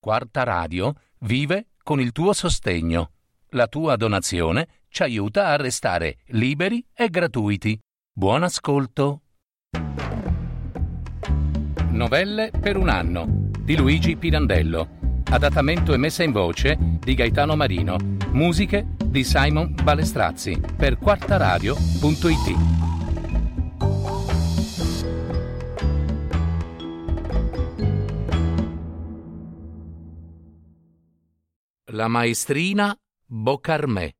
Quarta Radio vive con il tuo sostegno. La tua donazione ci aiuta a restare liberi e gratuiti. Buon ascolto. Novelle per un anno di Luigi Pirandello. Adattamento e messa in voce di Gaetano Marino. Musiche di Simon Balestrazzi per quartaradio.it. La maestrina Boccarmè.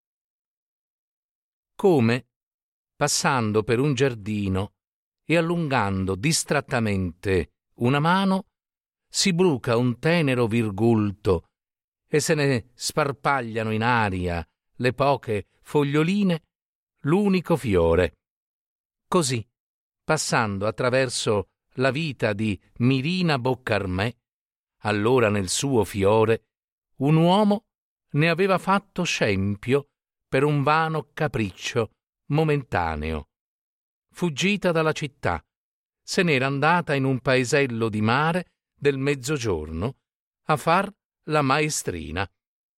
Come, passando per un giardino e allungando distrattamente una mano, si bruca un tenero virgulto e se ne sparpagliano in aria le poche foglioline, l'unico fiore. Così, passando attraverso la vita di Mirina Boccarmè, allora nel suo fiore, un uomo ne aveva fatto scempio per un vano capriccio momentaneo. Fuggita dalla città, se n'era andata in un paesello di mare del mezzogiorno a far la maestrina.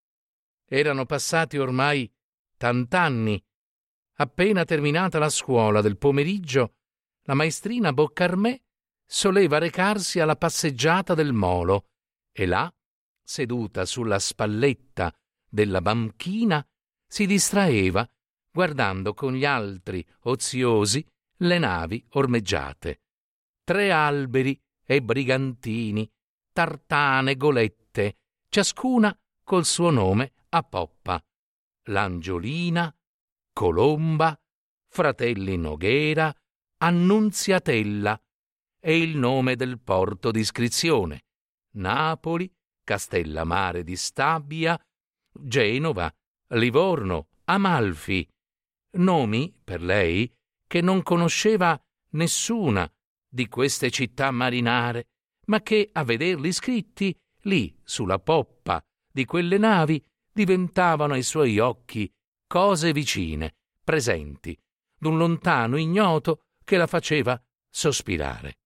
Erano passati ormai tant'anni. Appena terminata la scuola del pomeriggio, la maestrina Boccarmè soleva recarsi alla passeggiata del molo e là, seduta sulla spalletta della banchina, si distraeva guardando con gli altri oziosi le navi ormeggiate. 3 alberi e brigantini, tartane, golette, ciascuna col suo nome a poppa. L'Angiolina, Colomba, Fratelli Noghera, Annunziatella e il nome del porto d'iscrizione: Napoli, Castellammare di Stabia, Genova, Livorno, Amalfi. Nomi, per lei, che non conosceva nessuna di queste città marinare, ma che, a vederli scritti lì sulla poppa di quelle navi, diventavano ai suoi occhi cose vicine, presenti, d'un lontano ignoto che la faceva sospirare.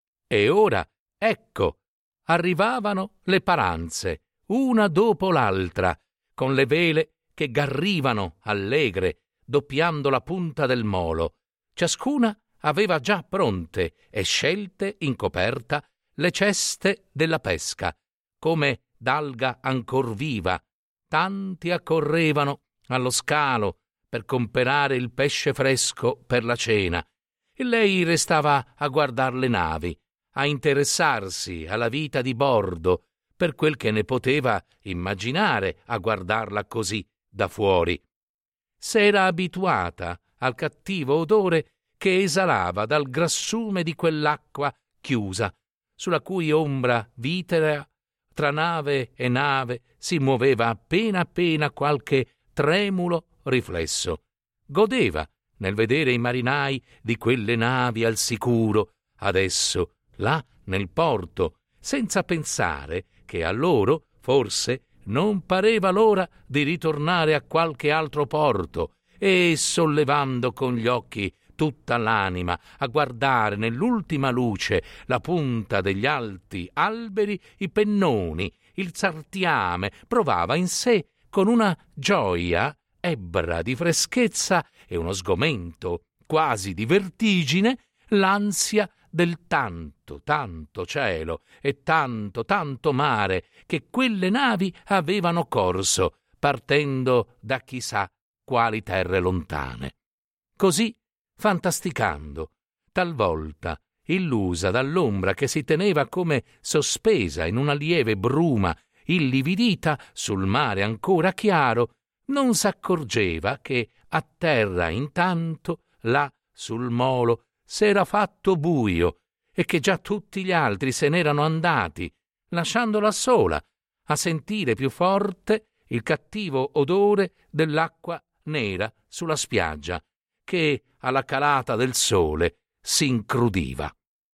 E ora, ecco, arrivavano le paranze, una dopo l'altra, con le vele che garrivano allegre, doppiando la punta del molo. Ciascuna aveva già pronte e scelte in coperta le ceste della pesca, come d'alga ancor viva. Tanti accorrevano allo scalo per comperare il pesce fresco per la cena, e lei restava a guardar le navi, a interessarsi alla vita di bordo, per quel che ne poteva immaginare a guardarla così da fuori. S'era abituata al cattivo odore che esalava dal grassume di quell'acqua chiusa, sulla cui ombra vitrea tra nave e nave si muoveva appena qualche tremulo riflesso. Godeva nel vedere i marinai di quelle navi al sicuro, adesso là nel porto, senza pensare che a loro, forse, non pareva l'ora di ritornare a qualche altro porto, e sollevando con gli occhi tutta l'anima a guardare nell'ultima luce la punta degli alti alberi, i pennoni, il sartiame, provava in sé con una gioia ebbra di freschezza e uno sgomento quasi di vertigine l'ansia del tanto cielo e tanto mare che quelle navi avevano corso, partendo da chissà quali terre lontane. Così, fantasticando, talvolta illusa dall'ombra che si teneva come sospesa in una lieve bruma illividita sul mare ancora chiaro, non s'accorgeva che a terra intanto, là sul molo, s'era fatto buio e che già tutti gli altri se n'erano andati, lasciandola sola a sentire più forte il cattivo odore dell'acqua nera sulla spiaggia, che alla calata del sole s'incrudiva.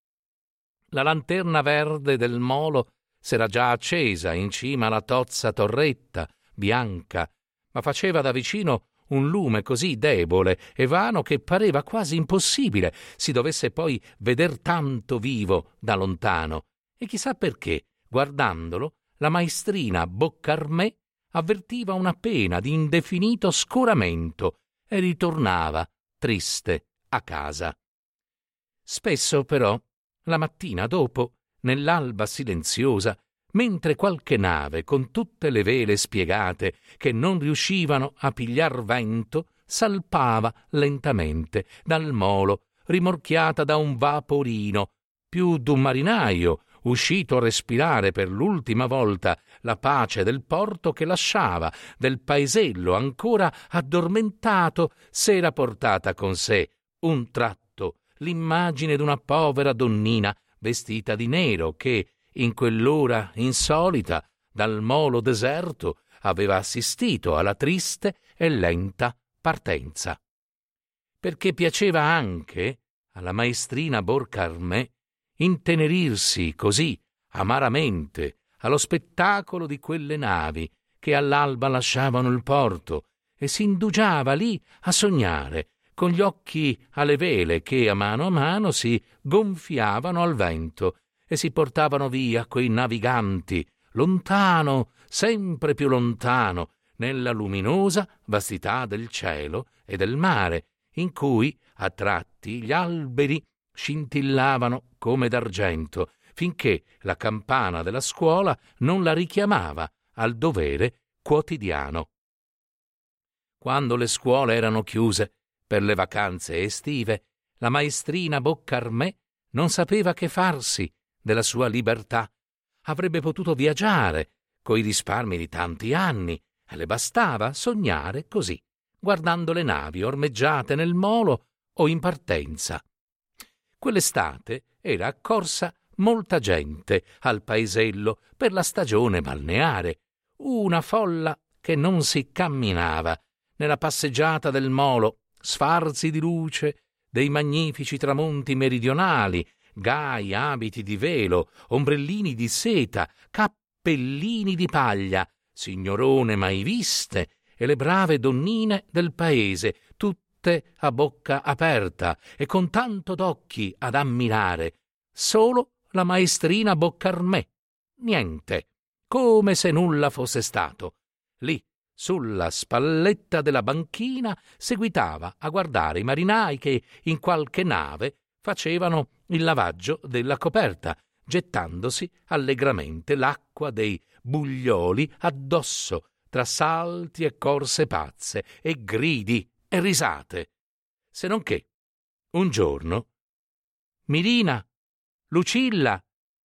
La lanterna verde del molo s'era già accesa in cima alla tozza torretta bianca, ma faceva da vicino un lume così debole e vano che pareva quasi impossibile si dovesse poi veder tanto vivo da lontano, e chissà perché, guardandolo, la maestrina Boccarmè avvertiva una pena di indefinito scoramento e ritornava triste a casa. Spesso però, la mattina dopo, nell'alba silenziosa, mentre qualche nave con tutte le vele spiegate che non riuscivano a pigliar vento salpava lentamente dal molo, rimorchiata da un vaporino, più d'un marinaio uscito a respirare per l'ultima volta la pace del porto che lasciava, del paesello ancora addormentato, s'era portata con sé un tratto l'immagine d'una povera donnina vestita di nero che, in quell'ora insolita, dal molo deserto, aveva assistito alla triste e lenta partenza. Perché piaceva anche alla maestrina Boccarmè intenerirsi così amaramente allo spettacolo di quelle navi che all'alba lasciavano il porto e si indugiava lì a sognare con gli occhi alle vele che a mano si gonfiavano al vento e si portavano via quei naviganti lontano, sempre più lontano, nella luminosa vastità del cielo e del mare, in cui a tratti gli alberi scintillavano come d'argento, finché la campana della scuola non la richiamava al dovere quotidiano. Quando le scuole erano chiuse per le vacanze estive, la maestrina Boccarmè non sapeva che farsi della sua libertà. Avrebbe potuto viaggiare coi risparmi di tanti anni e le bastava sognare così, guardando le navi ormeggiate nel molo o in partenza. Quell'estate era accorsa molta gente al paesello per la stagione balneare, una folla che non si camminava. Nella passeggiata del molo, sfarzi di luce dei magnifici tramonti meridionali, gai abiti di velo, ombrellini di seta, cappellini di paglia, signorone mai viste e le brave donnine del paese, tutte a bocca aperta e con tanto d'occhi ad ammirare. Solo la maestrina Boccarmè, niente, come se nulla fosse stato. Lì, sulla spalletta della banchina, seguitava a guardare i marinai che in qualche nave facevano il lavaggio della coperta, gettandosi allegramente l'acqua dei buglioli addosso, tra salti e corse pazze, e gridi e risate. Se non che, un giorno, Mirina, Lucilla,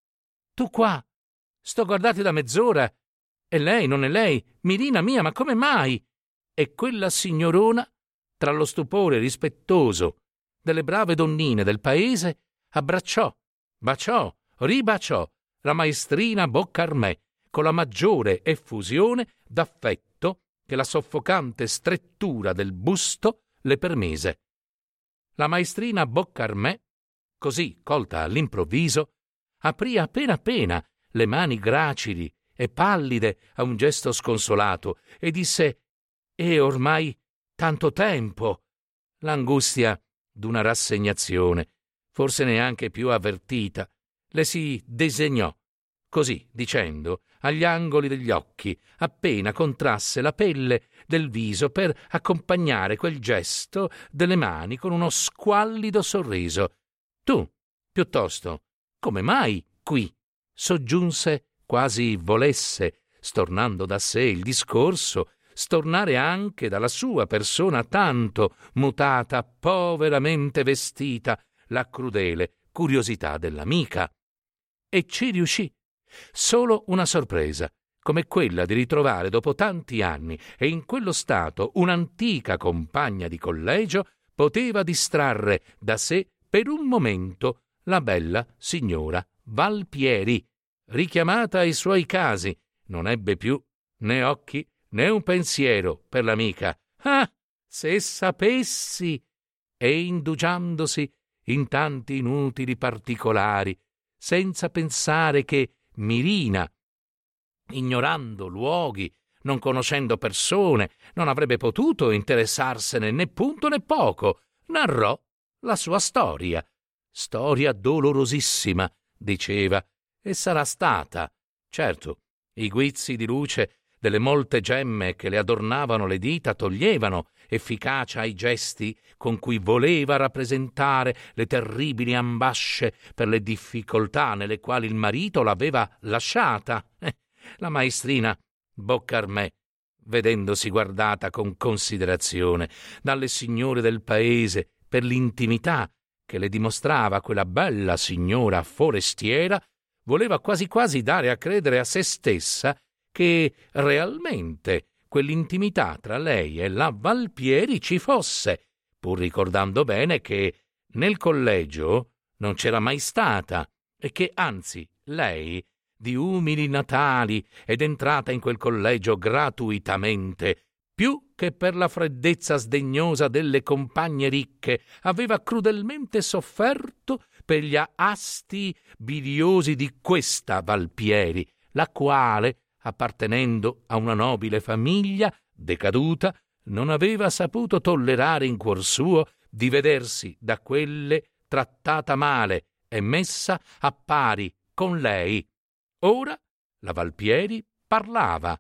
tu qua, sto guardati da mezz'ora, e lei, non è lei, Mirina mia, ma come mai? E quella signorona, tra lo stupore rispettoso delle brave donnine del paese, abbracciò, baciò, ribaciò la maestrina Boccarmè con la maggiore effusione d'affetto che la soffocante strettura del busto le permise. La maestrina Boccarmè, così colta all'improvviso, aprì appena le mani gracili e pallide a un gesto sconsolato e disse: «E ormai tanto tempo!» L'angustia d'una rassegnazione, forse neanche più avvertita, le si disegnò, così dicendo, agli angoli degli occhi, appena contrasse la pelle del viso per accompagnare quel gesto delle mani con uno squallido sorriso. «Tu, piuttosto, come mai qui?» soggiunse, quasi volesse, stornando da sé il discorso, stornare anche dalla sua persona tanto mutata, poveramente vestita, la crudele curiosità dell'amica. E ci riuscì. Solo una sorpresa, come quella di ritrovare dopo tanti anni e in quello stato un'antica compagna di collegio, poteva distrarre da sé per un momento la bella signora Valpieri. Richiamata ai suoi casi, non ebbe più né occhi né un pensiero per l'amica. Ah, se sapessi! E indugiandosi in tanti inutili particolari, senza pensare che Mirina, ignorando luoghi, non conoscendo persone, non avrebbe potuto interessarsene né punto né poco, narrò la sua storia. Storia dolorosissima, diceva, e sarà stata, certo, I guizzi di luce delle molte gemme che le adornavano le dita toglievano efficacia ai gesti con cui voleva rappresentare le terribili ambasce per le difficoltà nelle quali il marito l'aveva lasciata. La maestrina Boccarmè, vedendosi guardata con considerazione dalle signore del paese per l'intimità che le dimostrava quella bella signora forestiera, voleva quasi quasi dare a credere a se stessa che realmente quell'intimità tra lei e la Valpieri ci fosse, pur ricordando bene che nel collegio non c'era mai stata e che anzi lei, di umili natali ed entrata in quel collegio gratuitamente, più che per la freddezza sdegnosa delle compagne ricche, aveva crudelmente sofferto per gli asti biliosi di questa Valpieri, la quale, appartenendo a una nobile famiglia decaduta, non aveva saputo tollerare in cuor suo di vedersi da quelle trattata male e messa a pari con lei. Ora la Valpieri parlava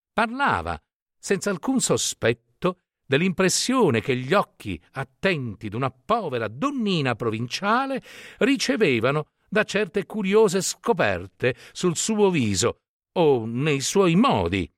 senza alcun sospetto dell'impressione che gli occhi attenti d'una povera donnina provinciale ricevevano da certe curiose scoperte sul suo viso o nei suoi modi.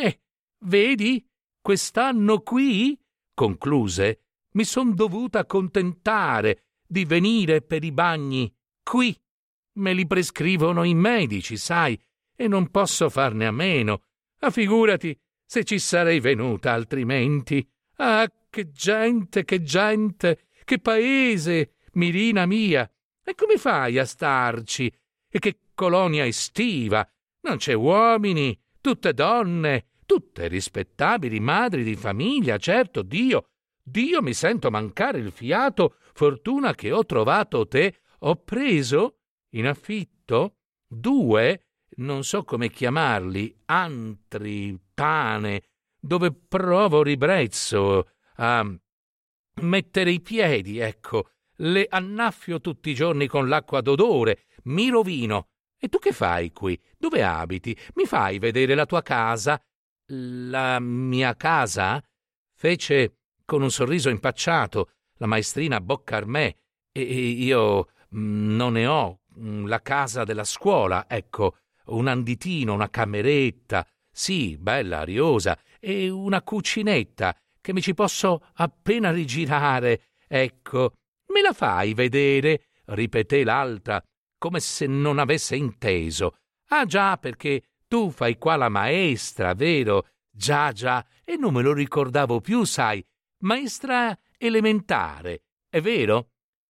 Vedi, quest'anno qui, concluse, mi son dovuta contentare di venire per i bagni qui. Me li prescrivono i medici, sai, e non posso farne a meno. Figurati se ci sarei venuta altrimenti. Ah, che gente, che paese, Mirina mia! E come fai a starci? E che colonia estiva! Non c'è uomini, tutte donne, tutte rispettabili madri di famiglia, certo, Dio mi sento mancare il fiato, fortuna che ho trovato te. Ho preso in affitto 2, non so come chiamarli, antri, tane, dove provo ribrezzo a mettere i piedi, ecco. Le annaffio tutti i giorni con l'acqua d'odore, mi rovino. E tu che fai qui? Dove abiti? Mi fai vedere la tua casa? La mia casa? Fece con un sorriso impacciato la maestrina Boccarmè. E io non ne ho. La casa della scuola, ecco, un anditino, una cameretta, sì, bella, ariosa, e una cucinetta che mi ci posso appena rigirare, ecco. Me la fai vedere? Ripeté l'altra, come se non avesse inteso. Ah già, perché tu fai qua la maestra, vero? Già, e non me lo ricordavo più, sai, maestra elementare, è vero?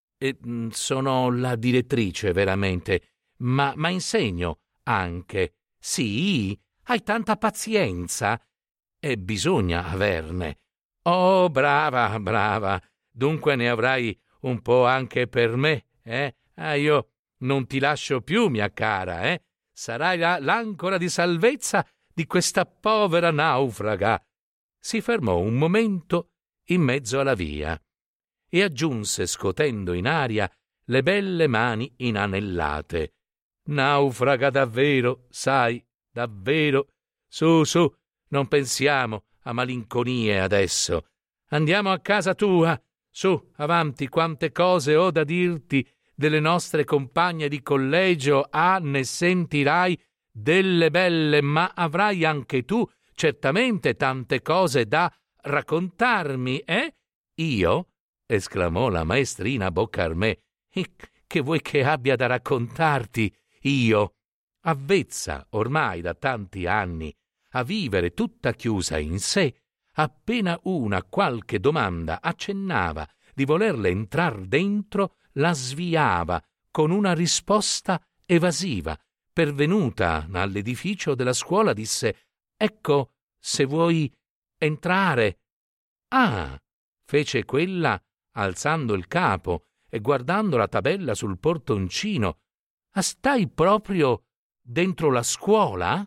Sono la direttrice, veramente, ma insegno anche. Sì? Hai tanta pazienza? E bisogna averne. Oh, brava. Dunque ne avrai un po' anche per me, eh? Io non ti lascio più, mia cara, eh? Sarai l'ancora di salvezza di questa povera naufraga. Si fermò un momento in mezzo alla via e aggiunse, scotendo in aria le belle mani inanellate: naufraga davvero, sai, davvero. Su, non pensiamo a malinconie adesso. Andiamo a casa tua. Su, avanti, quante cose ho da dirti delle nostre compagne di collegio. Ne sentirai delle belle, ma avrai anche tu certamente tante cose da raccontarmi, eh? Io? Esclamò la maestrina Boccarmè. Che vuoi che abbia da raccontarti io? Avvezza ormai da tanti anni a vivere tutta chiusa in sé, appena una qualche domanda accennava di volerle entrar dentro, la sviava con una risposta evasiva. Pervenuta all'edificio della scuola disse: ecco, se vuoi entrare. Ah, fece quella alzando il capo e guardando la tabella sul portoncino. Stai proprio dentro la scuola?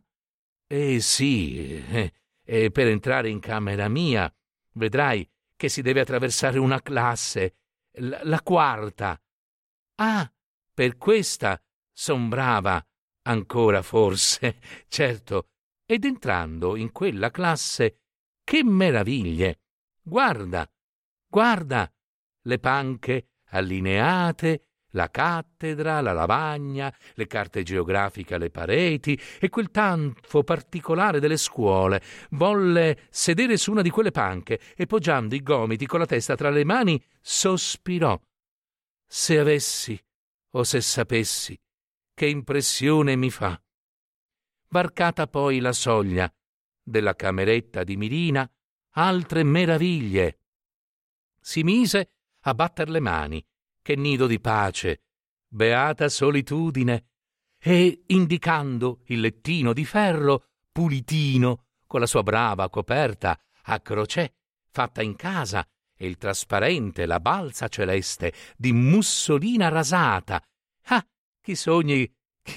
Sì, e per entrare in camera mia vedrai che si deve attraversare una classe, la quarta. Ah, per questa son brava Ancora forse, certo. Ed entrando in quella classe, che meraviglie! Guarda, guarda, le panche allineate, la cattedra, la lavagna, le carte geografiche alle pareti e quel tanfo particolare delle scuole. Volle sedere su una di quelle panche e poggiando i gomiti con la testa tra le mani sospirò. Se avessi o se sapessi che impressione mi fa. Varcata poi la soglia della cameretta di Mirina, altre meraviglie. Si mise a batter le mani, che nido di pace, beata solitudine, e indicando il lettino di ferro pulitino con la sua brava coperta a crocè fatta in casa e il trasparente, la balza celeste di mussolina rasata. Ah, chi sogni,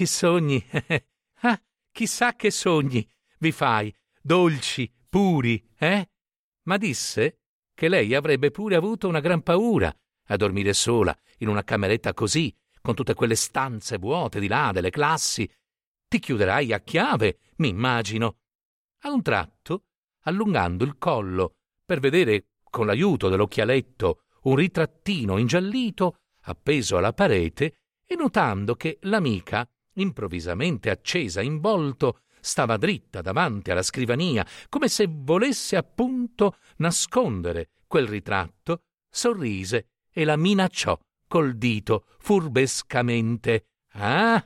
ah, chissà che sogni vi fai, dolci, puri, eh? Ma disse che lei avrebbe pure avuto una gran paura a dormire sola in una cameretta così, con tutte quelle stanze vuote di là delle classi. Ti chiuderai a chiave, mi immagino. A un tratto, allungando il collo per vedere con l'aiuto dell'occhialetto un ritrattino ingiallito appeso alla parete e notando che l'amica, improvvisamente accesa in volto, stava dritta davanti alla scrivania, come se volesse appunto nascondere quel ritratto, sorrise e la minacciò col dito furbescamente. Ah,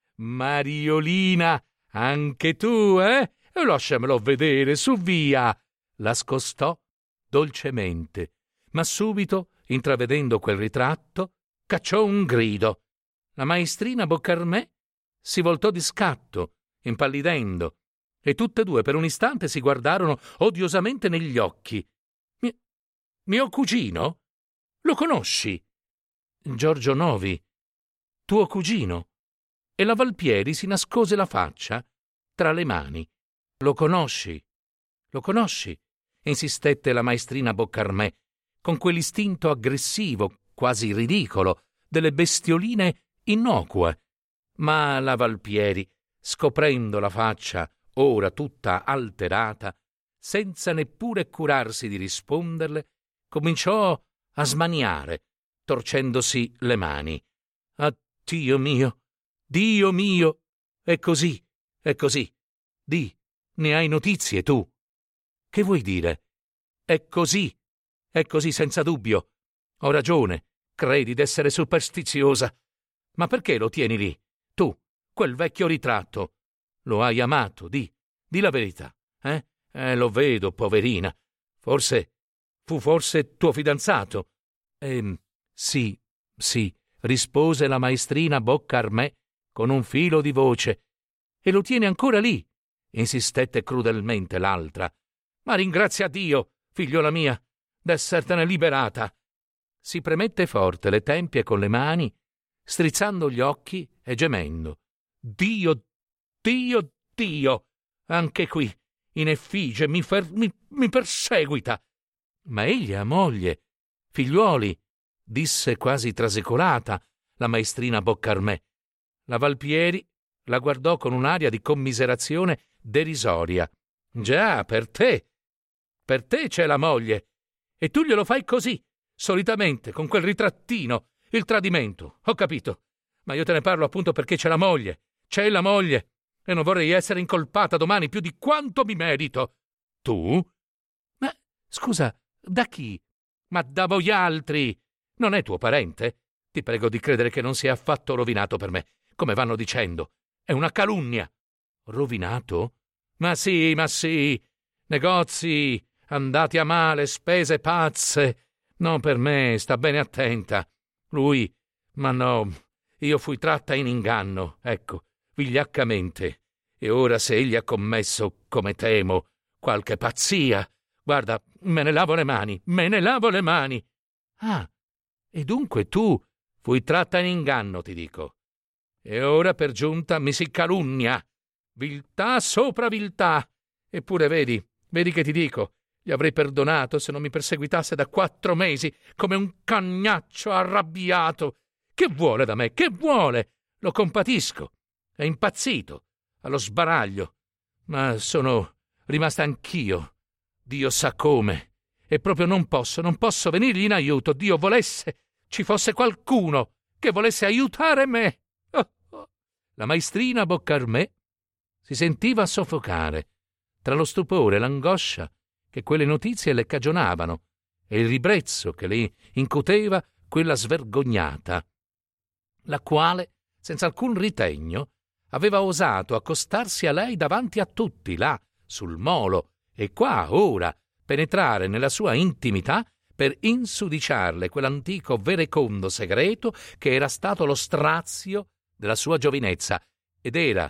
Mariolina, anche tu, eh? Lasciamelo vedere, su via! La scostò dolcemente, ma subito, intravedendo quel ritratto, cacciò un grido. La maestrina Boccarmè si voltò di scatto, impallidendo, e tutte e due per un istante si guardarono odiosamente negli occhi. Mio cugino? Lo conosci? Giorgio Novi, tuo cugino. E la Valpieri si nascose la faccia tra le mani. Lo conosci? Lo conosci? Insistette la maestrina Boccarmè, con quell'istinto aggressivo, quasi ridicolo, delle bestioline innocue. Ma la Valpieri, scoprendo la faccia ora tutta alterata, senza neppure curarsi di risponderle, cominciò a smaniare, torcendosi le mani. Ah, Dio mio, Dio mio! È così, è così. Di, ne hai notizie tu? Che vuoi dire? È così senza dubbio. Ho ragione, credi d'essere superstiziosa. Ma perché lo tieni lì? Tu, quel vecchio ritratto. Lo hai amato, di la verità, eh? Lo vedo, poverina. Fu forse tuo fidanzato? Sì, rispose la maestrina Boccarmè con un filo di voce. E lo tiene ancora lì? Insistette crudelmente l'altra. Ma ringrazia Dio, figliola mia, d'essertene liberata. Si premette forte le tempie con le mani, strizzando gli occhi e gemendo. Dio, Dio, Dio! Anche qui, in effigie, mi perseguita. Ma egli ha moglie, figliuoli, disse quasi trasecolata la maestrina Boccarmè. La Valpieri la guardò con un'aria di commiserazione derisoria. Già, per te c'è la moglie, e tu glielo fai così, solitamente, con quel ritrattino, il tradimento, ho capito. Ma io te ne parlo appunto perché c'è la moglie, e non vorrei essere incolpata domani più di quanto mi merito. Tu? Ma, scusa, da chi? Ma da voi altri! Non è tuo parente? Ti prego di credere che non sia affatto rovinato per me, come vanno dicendo. È una calunnia. Rovinato? Ma sì. Negozi andati a male, spese pazze. Non per me, sta bene attenta. Lui, ma no, io fui tratta in inganno, ecco, vigliaccamente. E ora se egli ha commesso, come temo, qualche pazzia, guarda, me ne lavo le mani. Ah, e dunque tu fui tratta in inganno, ti dico. E ora per giunta mi si calunnia. Viltà sopra viltà. Eppure vedi che ti dico, gli avrei perdonato se non mi perseguitasse da 4 mesi come un cagnaccio arrabbiato. Che vuole da me? Che vuole? Lo compatisco. è impazzito, allo sbaraglio, ma sono rimasta anch'io, Dio sa come, e proprio non posso venirgli in aiuto. Dio volesse ci fosse qualcuno che volesse aiutare me. Oh, oh. La maestrina Boccarmè si sentiva soffocare tra lo stupore e l'angoscia che quelle notizie le cagionavano e il ribrezzo che le incuteva quella svergognata, la quale, senza alcun ritegno, aveva osato accostarsi a lei davanti a tutti, là, sul molo, e qua, ora, penetrare nella sua intimità per insudiciarle quell'antico verecondo segreto che era stato lo strazio della sua giovinezza ed era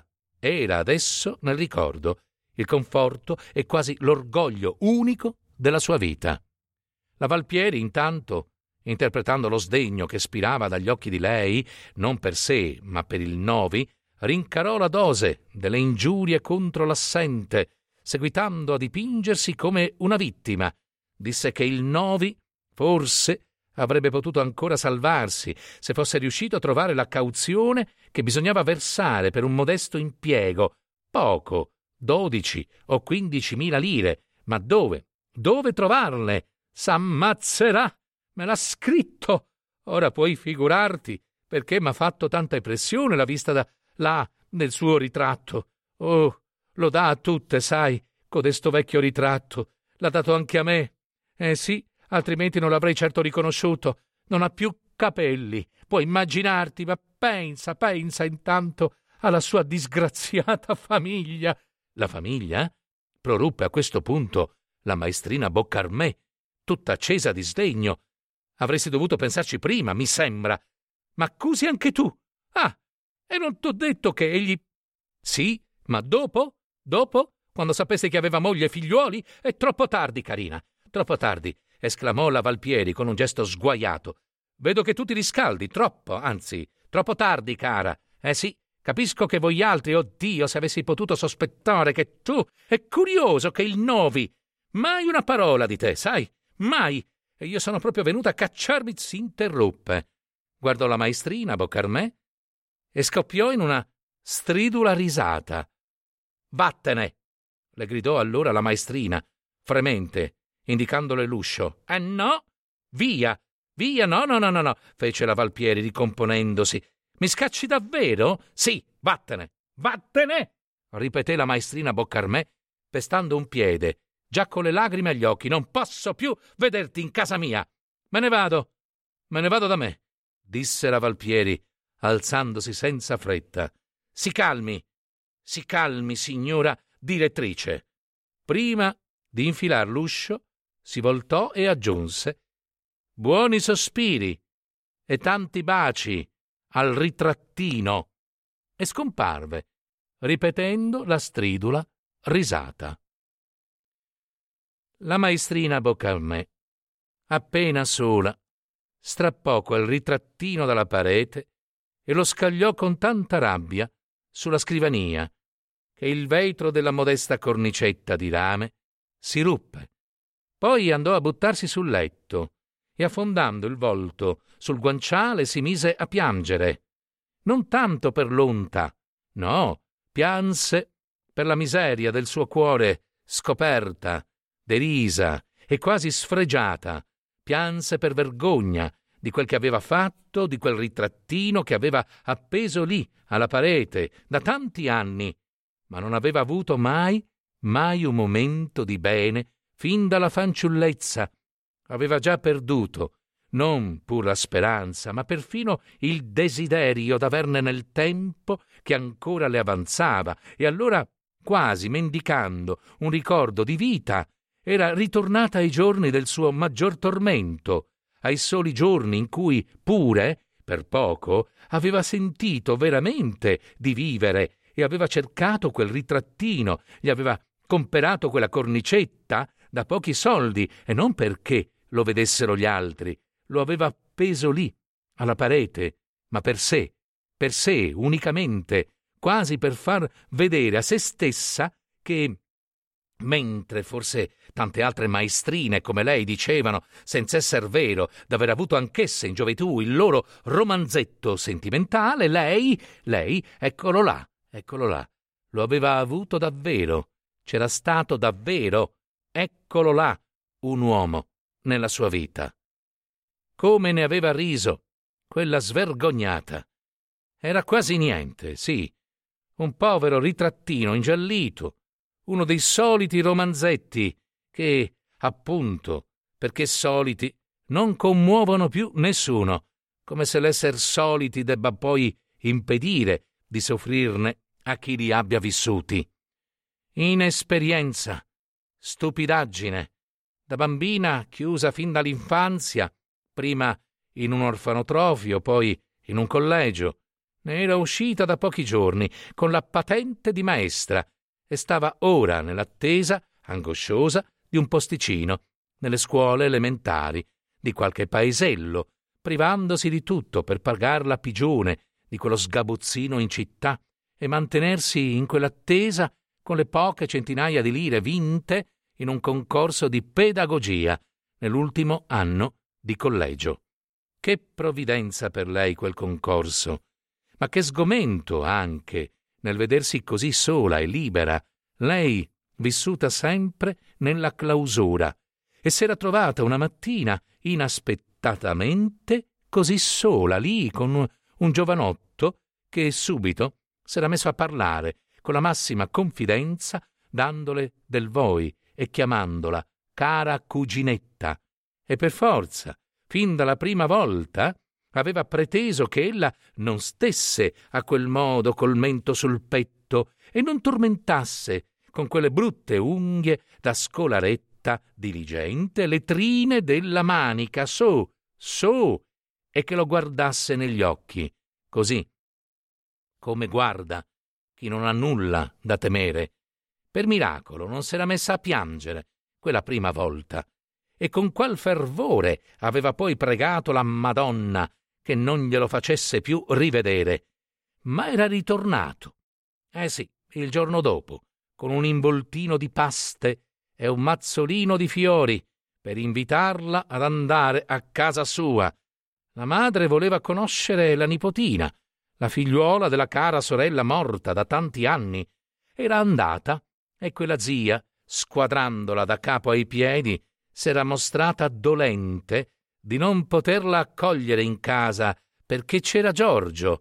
adesso nel ricordo, il conforto e quasi l'orgoglio unico della sua vita. La Valpieri, intanto, interpretando lo sdegno che spirava dagli occhi di lei, non per sé, ma per il Novi, rincarò la dose delle ingiurie contro l'assente, seguitando a dipingersi come una vittima. Disse che il Novi, forse, avrebbe potuto ancora salvarsi se fosse riuscito a trovare la cauzione che bisognava versare per un modesto impiego, poco, 12 o 15.000 lire, ma dove? Dove trovarle? S'ammazzerà! Me l'ha scritto! Ora puoi figurarti perché m'ha fatto tanta impressione la vista da là del suo ritratto. Oh, lo dà a tutte, sai, codesto vecchio ritratto. L'ha dato anche a me. Sì, altrimenti non l'avrei certo riconosciuto. Non ha più capelli. Puoi immaginarti, ma pensa intanto alla sua disgraziata famiglia. La famiglia? Proruppe a questo punto la maestrina Boccarmè, tutta accesa di sdegno. Avresti dovuto pensarci prima, mi sembra. Ma accusi anche tu? Ah, e non t'ho detto che egli... Sì, ma dopo? Dopo? Quando sapesse che aveva moglie e figliuoli? È troppo tardi, carina, troppo tardi, esclamò la Valpieri con un gesto sguaiato. Vedo che tu ti riscaldi, troppo, anzi, troppo tardi, cara. Sì, capisco che voi altri, oh Dio, se avessi potuto sospettare che tu... È curioso che il Novi... Mai una parola di te, sai? Mai! E io sono proprio venuta a cacciarmi... S'interruppe. Guardò la maestrina Boccarmè e scoppiò in una stridula risata. Vattene! Le gridò allora la maestrina, fremente, indicandole l'uscio. No! Via! Via! No! Fece la Valpieri ricomponendosi. Mi scacci davvero? Sì, vattene! Vattene! Ripeté la maestrina Boccarmè, pestando un piede, già con le lagrime agli occhi. Non posso più vederti in casa mia! Me ne vado da me, disse la Valpieri, alzandosi senza fretta. Si calmi, signora direttrice. Prima di infilar l'uscio, si voltò e aggiunse: buoni sospiri e tanti baci al ritrattino, e scomparve, ripetendo la stridula risata. La maestrina Boccarmè, appena sola, strappò quel ritrattino dalla parete e lo scagliò con tanta rabbia sulla scrivania che il vetro della modesta cornicetta di rame si ruppe. Poi andò a buttarsi sul letto e, affondando il volto sul guanciale, si mise a piangere. Non tanto per l'onta, no, pianse per la miseria del suo cuore scoperta, derisa e quasi sfregiata. Pianse per vergogna di quel che aveva fatto, di quel ritrattino che aveva appeso lì, alla parete, da tanti anni, ma non aveva avuto mai un momento di bene fin dalla fanciullezza. Aveva già perduto, non pur la speranza, ma perfino il desiderio d'averne nel tempo che ancora le avanzava, e allora, quasi mendicando un ricordo di vita, era ritornata ai giorni del suo maggior tormento, ai soli giorni in cui pure, per poco, aveva sentito veramente di vivere e aveva cercato quel ritrattino, gli aveva comperato quella cornicetta da pochi soldi, e non perché lo vedessero gli altri. Lo aveva appeso lì, alla parete, ma per sé unicamente, quasi per far vedere a se stessa che, mentre forse tante altre maestrine come lei dicevano, senza esser vero, d'aver avuto anch'esse in gioventù il loro romanzetto sentimentale, lei, eccolo là, Eccolo là, lo aveva avuto davvero, c'era stato davvero, eccolo là, un uomo nella sua vita. Come ne aveva riso, quella svergognata. Era quasi niente, sì, un povero ritrattino ingiallito, uno dei soliti romanzetti che, appunto, perché soliti, non commuovono più nessuno, come se l'esser soliti debba poi impedire di soffrirne a chi li abbia vissuti. Inesperienza, stupidaggine, da bambina chiusa fin dall'infanzia, prima in un orfanotrofio, poi in un collegio. Ne era uscita da pochi giorni, con la patente di maestra, e stava ora nell'attesa, angosciosa, di un posticino, nelle scuole elementari, di qualche paesello, privandosi di tutto per pagar la pigione di quello sgabuzzino in città e mantenersi in quell'attesa con le poche centinaia di lire vinte in un concorso di pedagogia nell'ultimo anno di collegio. Che provvidenza per lei quel concorso, ma che sgomento anche nel vedersi così sola e libera, lei vissuta sempre nella clausura, e s'era trovata una mattina inaspettatamente così sola lì con un giovanotto che subito s'era messo a parlare con la massima confidenza, dandole del voi e chiamandola cara cuginetta, e per forza, fin dalla prima volta, aveva preteso che ella non stesse a quel modo col mento sul petto e non tormentasse con quelle brutte unghie da scolaretta diligente le trine della manica su, e che lo guardasse negli occhi, così come guarda chi non ha nulla da temere. Per miracolo non s'era messa a piangere quella prima volta, e con qual fervore aveva poi pregato la Madonna che non glielo facesse più rivedere. Ma era ritornato, sì, il giorno dopo, con un involtino di paste e un mazzolino di fiori, per invitarla ad andare a casa sua. La madre voleva conoscere la nipotina, la figliuola della cara sorella morta da tanti anni. Era andata, e quella zia, squadrandola da capo ai piedi, s'era mostrata dolente di non poterla accogliere in casa perché c'era Giorgio,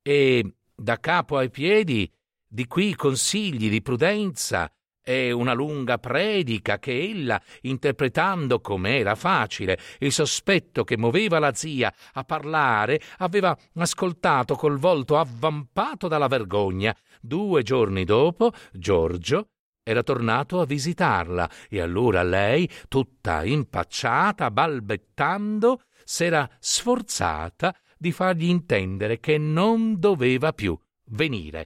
e da capo ai piedi di qui consigli di prudenza e una lunga predica che ella, interpretando com'era facile il sospetto che muoveva la zia a parlare, aveva ascoltato col volto avvampato dalla vergogna. 2 giorni dopo Giorgio era tornato a visitarla, e allora lei, tutta impacciata, balbettando, s'era sforzata di fargli intendere che non doveva più venire.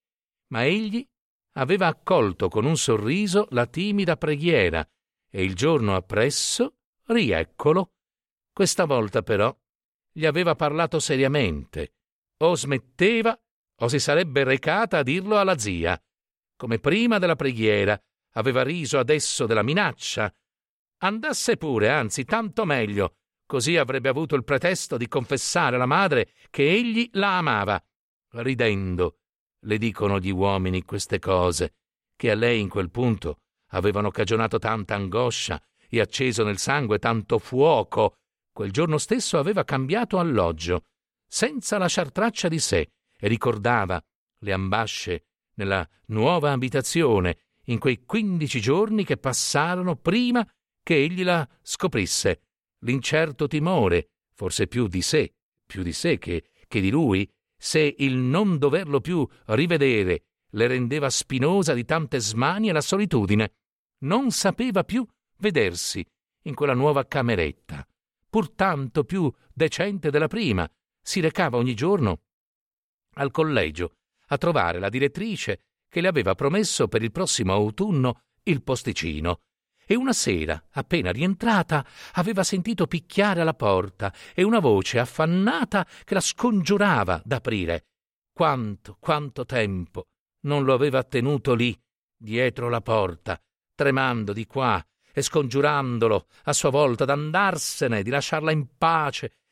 Ma egli aveva accolto con un sorriso la timida preghiera, e il giorno appresso, rieccolo. Questa volta però gli aveva parlato seriamente. O smetteva o si sarebbe recata a dirlo alla zia. Come prima della preghiera, aveva riso adesso della minaccia. Andasse pure, anzi, tanto meglio, così avrebbe avuto il pretesto di confessare alla madre che egli la amava. Ridendo, le dicono gli uomini queste cose, che a lei in quel punto avevano cagionato tanta angoscia e acceso nel sangue tanto fuoco. Quel giorno stesso aveva cambiato alloggio, senza lasciar traccia di sé, e ricordava le ambasce nella nuova abitazione in quei 15 giorni che passarono prima che egli la scoprisse, l'incerto timore, forse più di sé che di lui, se il non doverlo più rivedere le rendeva spinosa di tante smanie la solitudine. Non sapeva più vedersi in quella nuova cameretta, pur tanto più decente della prima. Si recava ogni giorno al collegio a trovare la direttrice che le aveva promesso per il prossimo autunno il posticino, e una sera, appena rientrata, aveva sentito picchiare alla porta e una voce affannata che la scongiurava d'aprire. Quanto tempo non lo aveva tenuto lì, dietro la porta, tremando di qua e scongiurandolo a sua volta d'andarsene, di lasciarla in pace,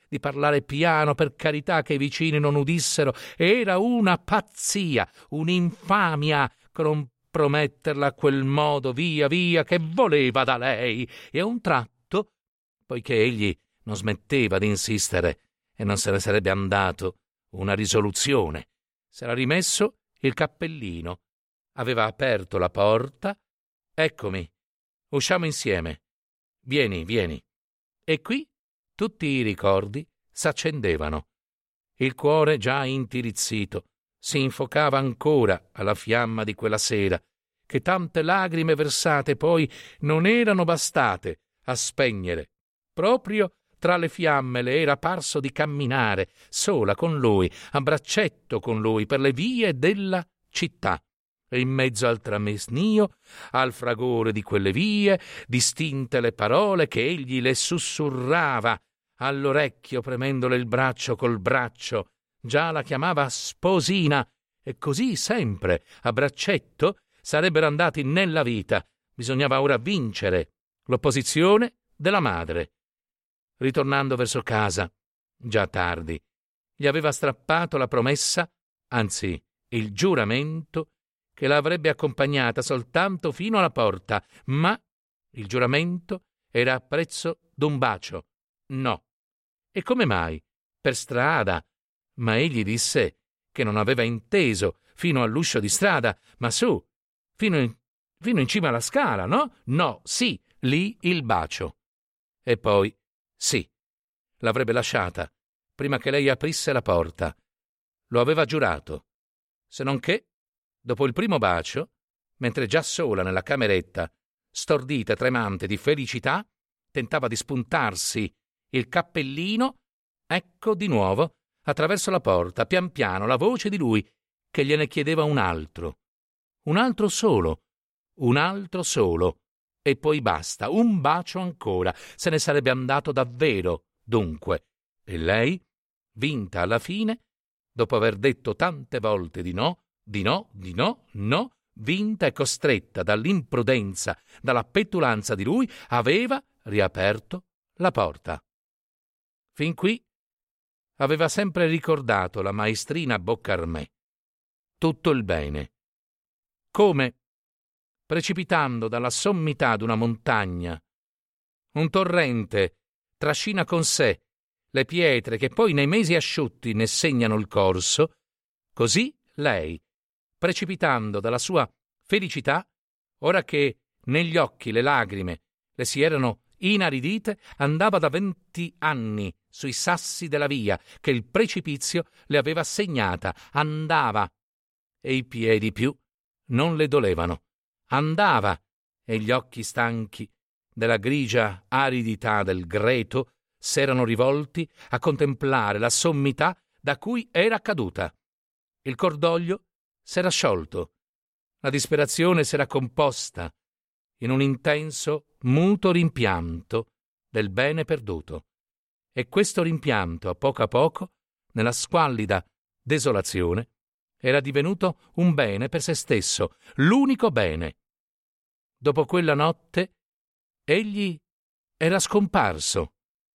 di parlare piano per carità che i vicini non udissero. Era una pazzia, un'infamia comprometterla a quel modo, via via, che voleva da lei. E a un tratto, poiché egli non smetteva di insistere e non se ne sarebbe andato, una risoluzione. S'era rimesso il cappellino, aveva aperto la porta. Eccomi, usciamo insieme. Vieni, vieni. E qui tutti i ricordi s'accendevano. Il cuore già intirizzito si infocava ancora alla fiamma di quella sera, che tante lagrime versate poi non erano bastate a spegnere. Proprio tra le fiamme le era parso di camminare sola con lui, a braccetto con lui, per le vie della città. E in mezzo al tramesnio, al fragore di quelle vie, distinte le parole che egli le sussurrava all'orecchio, premendole il braccio col braccio, già la chiamava sposina, e così sempre, a braccetto, sarebbero andati nella vita. Bisognava ora vincere l'opposizione della madre. Ritornando verso casa, già tardi, gli aveva strappato la promessa, anzi il giuramento, che l'avrebbe accompagnata soltanto fino alla porta, ma il giuramento era a prezzo d'un bacio. No. E come mai? Per strada. Ma egli disse che non aveva inteso fino all'uscio di strada, ma su, fino in cima alla scala, no? No, sì, lì il bacio. E poi, sì, l'avrebbe lasciata prima che lei aprisse la porta. Lo aveva giurato. Se non che, dopo il primo bacio, mentre già sola nella cameretta, stordita e tremante di felicità, tentava di spuntarsi il cappellino, ecco di nuovo, attraverso la porta, pian piano, la voce di lui che gliene chiedeva un altro solo, e poi basta, un bacio ancora, se ne sarebbe andato davvero, dunque. E lei, vinta alla fine, dopo aver detto tante volte di no, vinta e costretta dall'imprudenza, dalla petulanza di lui, aveva riaperto la porta. Fin qui aveva sempre ricordato la maestrina Boccarmè. Tutto il bene. Come, precipitando dalla sommità d'una montagna, un torrente trascina con sé le pietre che poi nei mesi asciutti ne segnano il corso, così lei, precipitando dalla sua felicità, ora che negli occhi le lagrime le si erano inaridite, andava da 20 anni sui sassi della via che il precipizio le aveva segnata, andava, e i piedi più non le dolevano, andava, e gli occhi stanchi della grigia aridità del greto s'erano rivolti a contemplare la sommità da cui era caduta. Il cordoglio s'era sciolto, la disperazione s'era composta in un intenso, muto rimpianto del bene perduto. E questo rimpianto, a poco, nella squallida desolazione, era divenuto un bene per se stesso, l'unico bene. Dopo quella notte, egli era scomparso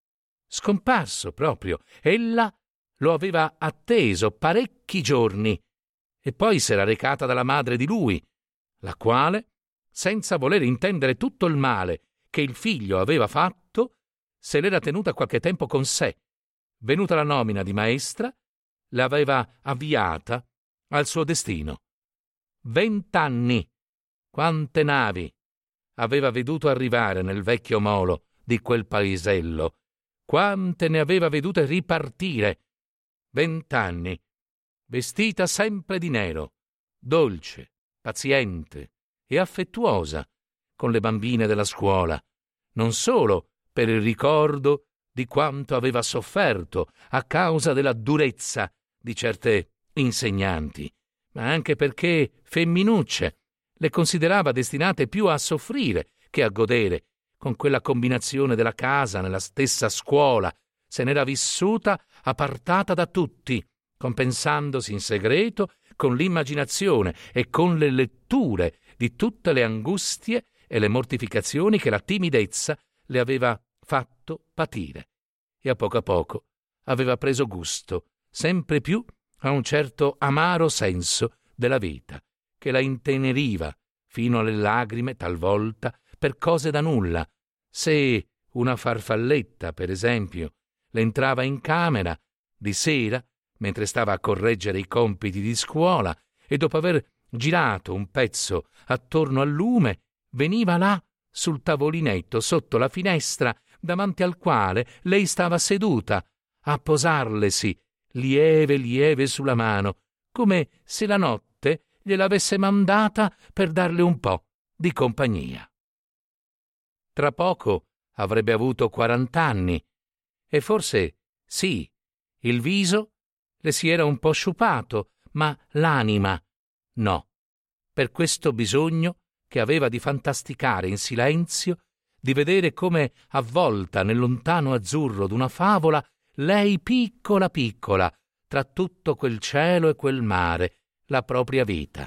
proprio. Ella lo aveva atteso parecchi giorni e poi s'era recata dalla madre di lui, la quale, senza voler intendere tutto il male che il figlio aveva fatto, se l'era tenuta qualche tempo con sé. Venuta la nomina di maestra, l'aveva avviata al suo destino. 20 anni, quante navi aveva veduto arrivare nel vecchio molo di quel paesello, quante ne aveva vedute ripartire. 20 anni, vestita sempre di nero, dolce, paziente e affettuosa con le bambine della scuola, non solo per il ricordo di quanto aveva sofferto a causa della durezza di certe insegnanti, ma anche perché femminucce le considerava destinate più a soffrire che a godere. Con quella combinazione della casa nella stessa scuola se n'era vissuta apartata da tutti, compensandosi in segreto con l'immaginazione e con le letture di tutte le angustie e le mortificazioni che la timidezza le aveva fatto patire. E a poco aveva preso gusto sempre più a un certo amaro senso della vita, che la inteneriva fino alle lagrime talvolta per cose da nulla. Se una farfalletta, per esempio, le entrava in camera di sera, mentre stava a correggere i compiti di scuola, e dopo aver girato un pezzo attorno al lume, veniva là sul tavolinetto sotto la finestra davanti al quale lei stava seduta, a posarlesi lieve lieve sulla mano, come se la notte gliel'avesse mandata per darle un po' di compagnia. Tra poco avrebbe avuto 40 anni e forse, sì, il viso le si era un po' sciupato, ma l'anima no, per questo bisogno che aveva di fantasticare in silenzio, di vedere come, avvolta nel lontano azzurro d'una favola, lei piccola piccola, tra tutto quel cielo e quel mare, la propria vita.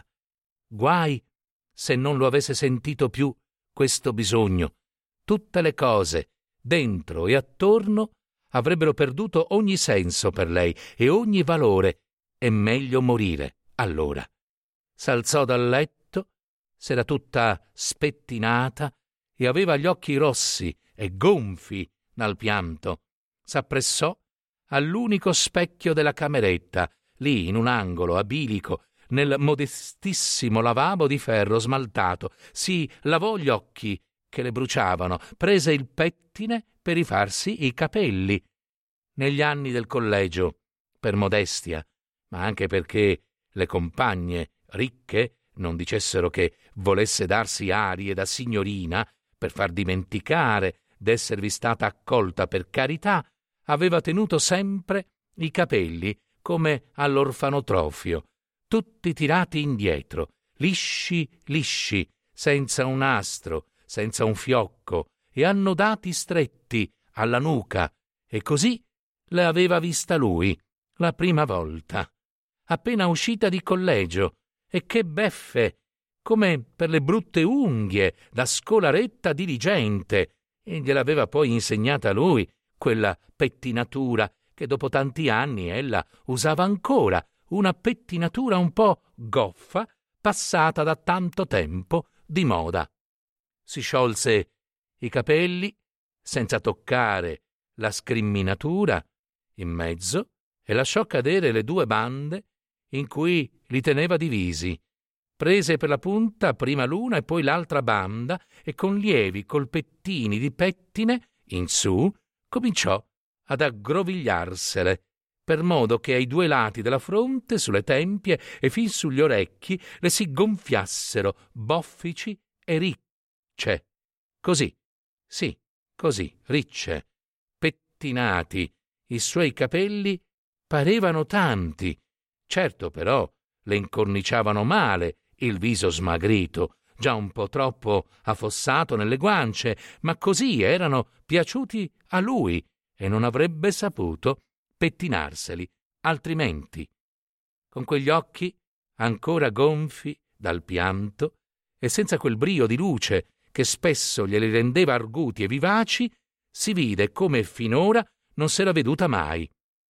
Guai se non lo avesse sentito più questo bisogno. Tutte le cose, dentro e attorno, avrebbero perduto ogni senso per lei e ogni valore. È meglio morire, allora. S'alzò dal letto, s'era tutta spettinata e aveva gli occhi rossi e gonfi dal pianto. S'appressò all'unico specchio della cameretta, lì in un angolo a bilico, nel modestissimo lavabo di ferro smaltato. Si lavò gli occhi che le bruciavano, prese il pettine per rifarsi i capelli. Negli anni del collegio, per modestia, ma anche perché le compagne ricche non dicessero che volesse darsi arie da signorina per far dimenticare d'esservi stata accolta per carità, aveva tenuto sempre i capelli come all'orfanotrofio, tutti tirati indietro, lisci lisci, senza un nastro, senza un fiocco, e annodati stretti alla nuca, e così le aveva vista lui la prima volta, appena uscita di collegio, e che beffe, come per le brutte unghie da scolaretta diligente, e gliel'aveva poi insegnata lui quella pettinatura che dopo tanti anni ella usava ancora, una pettinatura un po' goffa, passata da tanto tempo di moda. Si sciolse i capelli senza toccare la scriminatura in mezzo e lasciò cadere le 2 bande in cui li teneva divisi. Prese per la punta prima l'una e poi l'altra banda e con lievi colpettini di pettine in su cominciò ad aggrovigliarsele, per modo che ai 2 lati della fronte, sulle tempie e fin sugli orecchi le si gonfiassero boffici e ricce. Così, sì, così, ricce, pettinati, i suoi capelli parevano tanti. Certo, però, le incorniciavano male il viso smagrito, già un po' troppo affossato nelle guance, ma così erano piaciuti a lui e non avrebbe saputo pettinarseli altrimenti. Con quegli occhi ancora gonfi dal pianto e senza quel brio di luce che spesso glieli rendeva arguti e vivaci, si vide come finora non s'era veduta mai,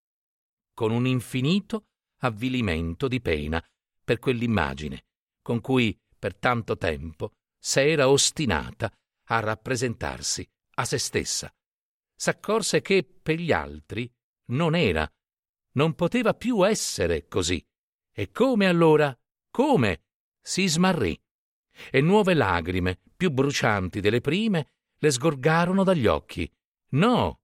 con un infinito avvilimento di pena per quell'immagine con cui per tanto tempo s'era ostinata a rappresentarsi a se stessa. S'accorse che per gli altri non era, non poteva più essere così. E come allora? Come? Si smarrì e nuove lagrime, più brucianti delle prime, le sgorgarono dagli occhi. No,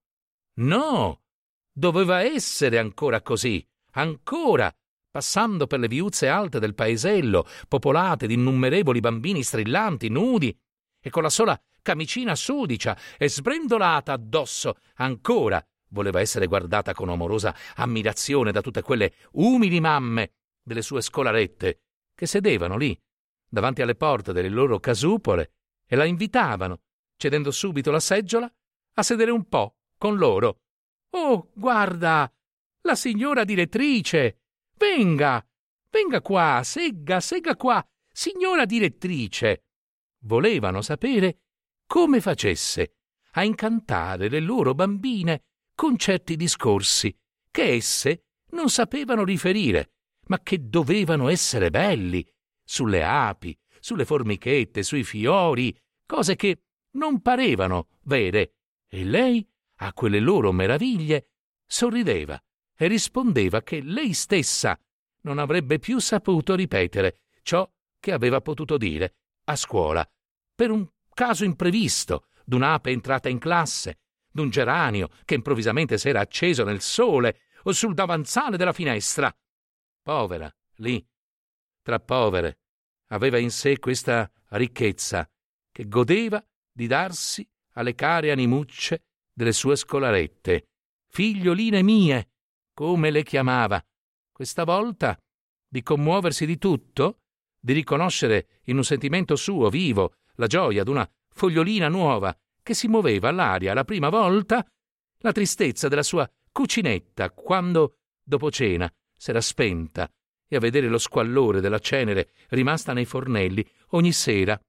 no, doveva essere ancora così, ancora, passando per le viuzze alte del paesello, popolate di innumerevoli bambini strillanti, nudi, e con la sola camicina sudicia e sbrendolata addosso, ancora voleva essere guardata con amorosa ammirazione da tutte quelle umili mamme delle sue scolarette, che sedevano lì, davanti alle porte delle loro casupole, e la invitavano, cedendo subito la seggiola, a sedere un po' con loro. «Oh, guarda, la signora direttrice! Venga, venga qua, segga qua, signora direttrice!» Volevano sapere come facesse a incantare le loro bambine con certi discorsi che esse non sapevano riferire, ma che dovevano essere belli, sulle api, sulle formichette, sui fiori, cose che non parevano vere, e lei, a quelle loro meraviglie, sorrideva e rispondeva che lei stessa non avrebbe più saputo ripetere ciò che aveva potuto dire a scuola, per un caso imprevisto, d'un'ape entrata in classe, d'un geranio che improvvisamente s'era acceso nel sole o sul davanzale della finestra. Povera, lì, tra povere, aveva in sé questa ricchezza che godeva di darsi alle care animucce delle sue scolarette, figlioline mie, come le chiamava, questa volta di commuoversi di tutto, di riconoscere in un sentimento suo vivo la gioia d'una fogliolina nuova che si muoveva all'aria la prima volta, la tristezza della sua cucinetta quando, dopo cena, s'era spenta, e a vedere lo squallore della cenere rimasta nei fornelli ogni sera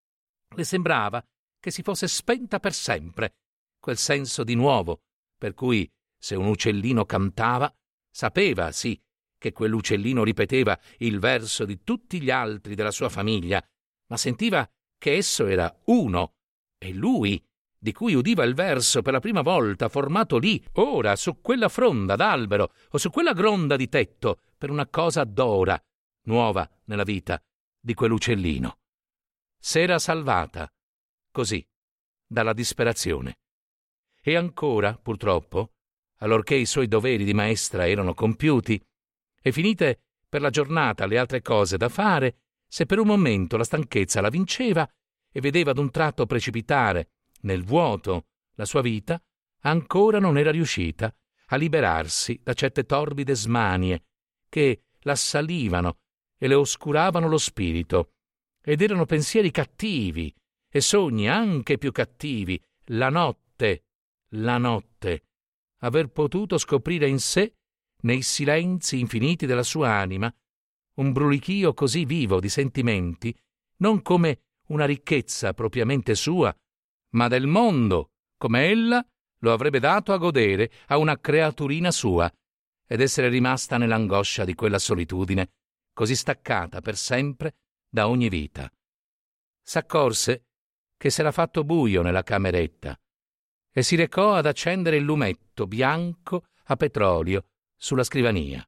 le sembrava che si fosse spenta per sempre, quel senso di nuovo per cui se un uccellino cantava sapeva sì che quell'uccellino ripeteva il verso di tutti gli altri della sua famiglia, ma sentiva che esso era uno, e lui, di cui udiva il verso per la prima volta formato lì, ora, su quella fronda d'albero o su quella gronda di tetto, per una cosa d'ora, nuova nella vita di quell'uccellino. S'era salvata, così, dalla disperazione. E ancora, purtroppo, allorché i suoi doveri di maestra erano compiuti e finite per la giornata le altre cose da fare, se per un momento la stanchezza la vinceva e vedeva d'un tratto precipitare nel vuoto la sua vita, ancora non era riuscita a liberarsi da certe torbide smanie che l'assalivano e le oscuravano lo spirito, ed erano pensieri cattivi e sogni anche più cattivi, la notte, aver potuto scoprire in sé, nei silenzi infiniti della sua anima, un brulichio così vivo di sentimenti, non come una ricchezza propriamente sua, ma del mondo, come ella lo avrebbe dato a godere a una creaturina sua, ed essere rimasta nell'angoscia di quella solitudine, così staccata per sempre da ogni vita. S'accorse che s'era fatto buio nella cameretta e si recò ad accendere il lumetto bianco a petrolio sulla scrivania.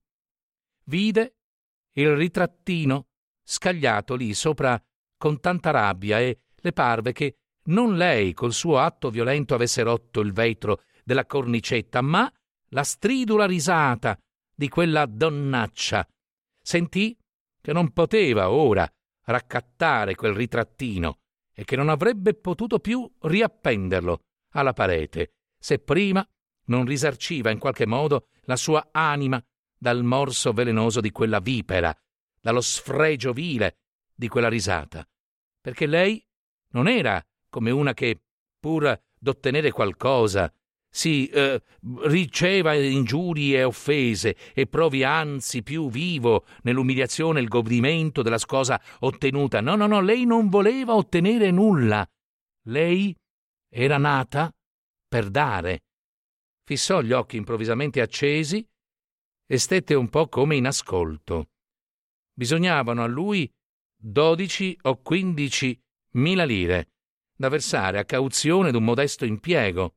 Vide il ritrattino scagliato lì sopra con tanta rabbia e le parve che non lei col suo atto violento avesse rotto il vetro della cornicetta, ma la stridula risata di quella donnaccia. Sentì che non poteva ora raccattare quel ritrattino e che non avrebbe potuto più riappenderlo alla parete se prima non risarciva in qualche modo la sua anima dal morso velenoso di quella vipera, dallo sfregio vile di quella risata, perché lei non era come una che, pur d'ottenere qualcosa, si riceva ingiurie e offese e provi anzi più vivo nell'umiliazione il godimento della cosa ottenuta. No, lei non voleva ottenere nulla. Lei era nata per dare. Fissò gli occhi improvvisamente accesi e stette un po' come in ascolto. Bisognavano a lui 12 o 15 mila lire da versare a cauzione d'un modesto impiego.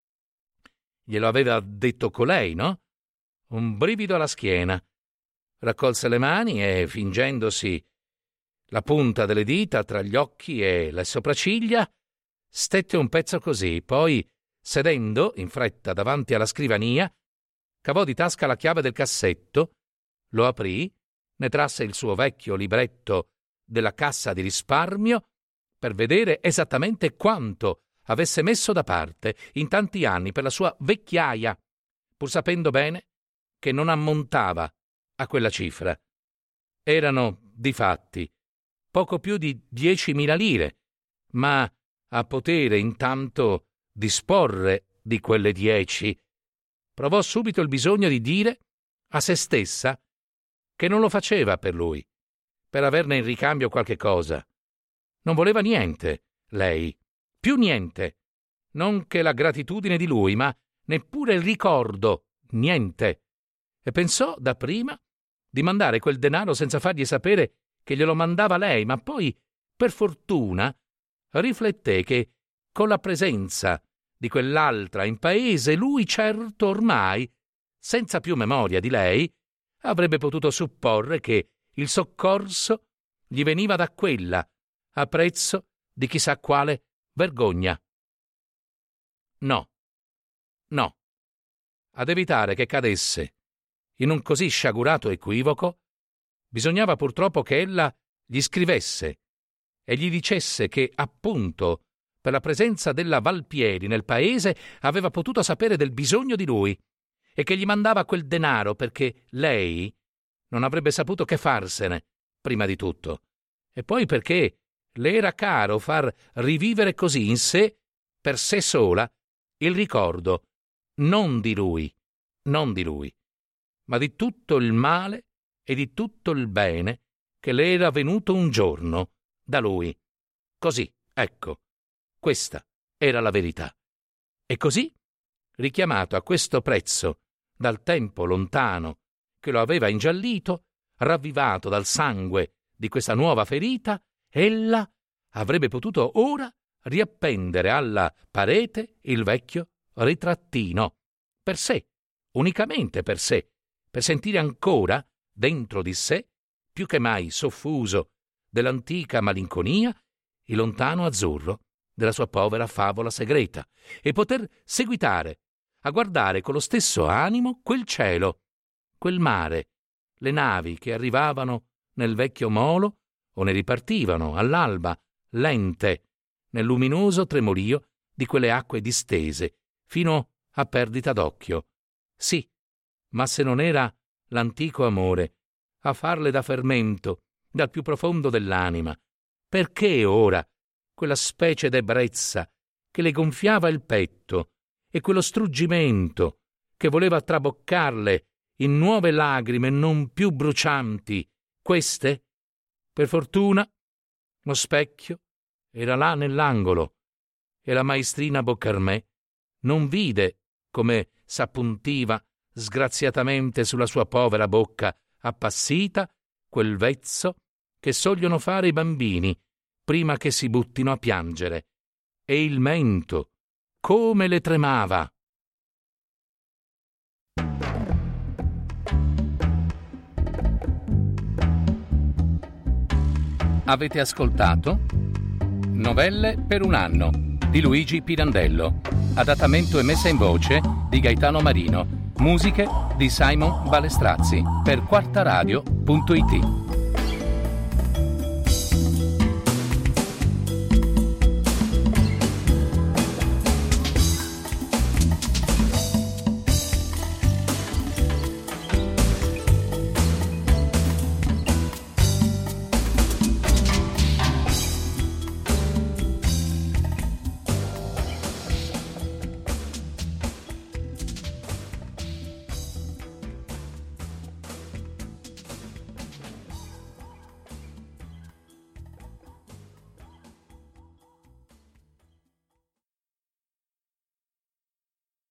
Glielo aveva detto colei, no? Un brivido alla schiena. Raccolse le mani e, fingendosi la punta delle dita tra gli occhi e le sopracciglia, stette un pezzo così, poi, sedendo in fretta davanti alla scrivania, cavò di tasca la chiave del cassetto, lo aprì, ne trasse il suo vecchio libretto della cassa di risparmio per vedere esattamente quanto avesse messo da parte in tanti anni per la sua vecchiaia, pur sapendo bene che non ammontava a quella cifra. Erano, difatti, poco più di 10.000 lire, ma a potere intanto disporre di quelle 10, provò subito il bisogno di dire a se stessa che non lo faceva per lui, per averne in ricambio qualche cosa. Non voleva niente, lei, più niente, non che la gratitudine di lui, ma neppure il ricordo, niente. e pensò dapprima di mandare quel denaro senza fargli sapere che glielo mandava lei, ma poi, per fortuna, rifletté che con la presenza di quell'altra in paese lui certo ormai, senza più memoria di lei, avrebbe potuto supporre che il soccorso gli veniva da quella, a prezzo di chissà quale vergogna. No. Ad evitare che cadesse in un così sciagurato equivoco, bisognava purtroppo che ella gli scrivesse e gli dicesse che, appunto, per la presenza della Valpieri nel paese, aveva potuto sapere del bisogno di lui e che gli mandava quel denaro perché lei non avrebbe saputo che farsene, prima di tutto, e poi perché le era caro far rivivere così in sé, per sé sola, il ricordo non di lui, ma di tutto il male e di tutto il bene che le era venuto un giorno da lui. Così, ecco, questa era la verità. E così, richiamato a questo prezzo dal tempo lontano che lo aveva ingiallito, ravvivato dal sangue di questa nuova ferita, ella avrebbe potuto ora riappendere alla parete il vecchio ritrattino, per sé, unicamente per sé, per sentire ancora, dentro di sé, più che mai soffuso dell'antica malinconia, il lontano azzurro della sua povera favola segreta, e poter seguitare a guardare con lo stesso animo quel cielo, quel mare, le navi che arrivavano nel vecchio molo o ne ripartivano all'alba, lente, nel luminoso tremolio di quelle acque distese, fino a perdita d'occhio. Sì, ma se non era l'antico amore a farle da fermento dal più profondo dell'anima, perché ora quella specie d'ebbrezza che le gonfiava il petto e quello struggimento che voleva traboccarle in nuove lagrime non più brucianti, queste? Per fortuna lo specchio era là nell'angolo e la maestrina Boccarmè non vide come s'appuntiva sgraziatamente sulla sua povera bocca appassita quel vezzo che sogliono fare i bambini prima che si buttino a piangere, e il mento come le tremava. Avete ascoltato Novelle per un anno di Luigi Pirandello, adattamento e messa in voce di Gaetano Marino, musiche di Simon Balestrazzi per quartaradio.it.